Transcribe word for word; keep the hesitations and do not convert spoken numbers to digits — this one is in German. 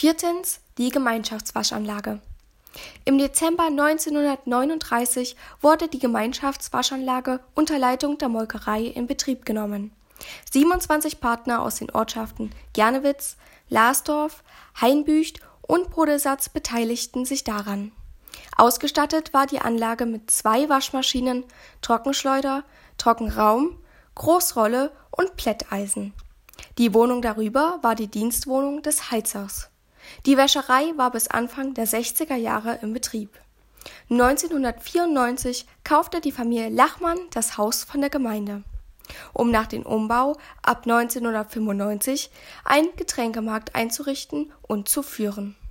Viertens, die Gemeinschaftswaschanlage. Im Dezember neunzehnhundertneununddreißig wurde die Gemeinschaftswaschanlage unter Leitung der Molkerei in Betrieb genommen. siebenundzwanzig Partner aus den Ortschaften Gernewitz, Larsdorf, Hainbücht und Podesatz beteiligten sich daran. Ausgestattet war die Anlage mit zwei Waschmaschinen, Trockenschleuder, Trockenraum, Großrolle und Plätteisen. Die Wohnung darüber war die Dienstwohnung des Heizers. Die Wäscherei war bis Anfang der sechziger Jahre im Betrieb. neunzehnhundertvierundneunzig kaufte die Familie Lachmann das Haus von der Gemeinde, um nach dem Umbau ab neunzehnhundertfünfundneunzig einen Getränkemarkt einzurichten und zu führen.